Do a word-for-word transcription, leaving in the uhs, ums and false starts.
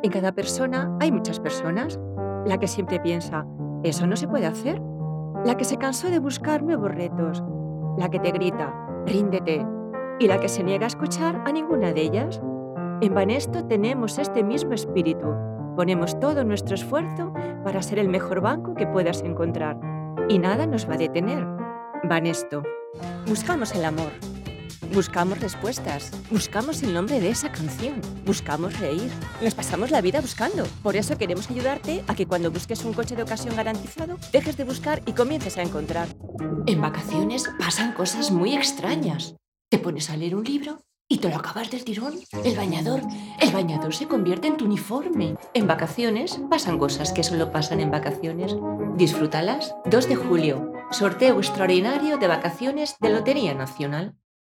En cada persona hay muchas personas. La que siempre piensa, eso no se puede hacer. La que se cansó de buscar nuevos retos. La que te grita, ríndete. Y la que se niega a escuchar a ninguna de ellas. En Banesto tenemos este mismo espíritu. Ponemos todo nuestro esfuerzo para ser el mejor banco que puedas encontrar. Y nada nos va a detener. Banesto. Buscamos el amor. Buscamos respuestas. Buscamos el nombre de esa canción. Buscamos reír. Nos pasamos la vida buscando. Por eso queremos ayudarte a que cuando busques un coche de ocasión garantizado, dejes de buscar y comiences a encontrar. En vacaciones pasan cosas muy extrañas. Te pones a leer un libro y te lo acabas del tirón. El bañador. El bañador se convierte en tu uniforme. En vacaciones pasan cosas que solo pasan en vacaciones. Disfrútalas. dos de julio. Sorteo extraordinario de vacaciones de Lotería Nacional.